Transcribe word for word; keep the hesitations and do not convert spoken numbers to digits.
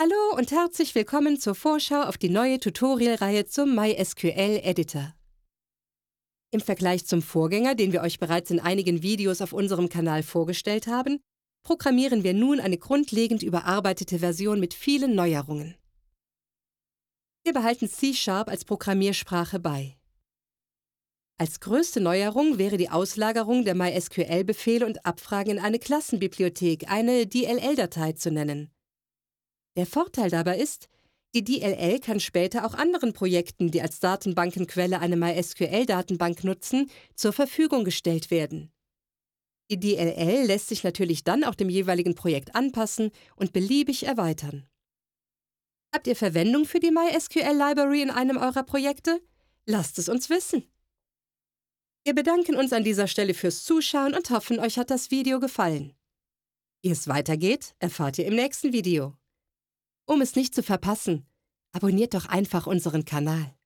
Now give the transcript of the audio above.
Hallo und herzlich willkommen zur Vorschau auf die neue Tutorial-Reihe zum MySQL-Editor. Im Vergleich zum Vorgänger, den wir euch bereits in einigen Videos auf unserem Kanal vorgestellt haben, programmieren wir nun eine grundlegend überarbeitete Version mit vielen Neuerungen. Wir behalten C Sharp als Programmiersprache bei. Als größte Neuerung wäre die Auslagerung der MySQL-Befehle und Abfragen in eine Klassenbibliothek, eine D L L-Datei zu nennen. Der Vorteil dabei ist, die D L L kann später auch anderen Projekten, die als Datenbankenquelle eine MySQL-Datenbank nutzen, zur Verfügung gestellt werden. Die D L L lässt sich natürlich dann auch dem jeweiligen Projekt anpassen und beliebig erweitern. Habt ihr Verwendung für die MySQL-Library in einem eurer Projekte? Lasst es uns wissen! Wir bedanken uns an dieser Stelle fürs Zuschauen und hoffen, euch hat das Video gefallen. Wie es weitergeht, erfahrt ihr im nächsten Video. Um es nicht zu verpassen, abonniert doch einfach unseren Kanal.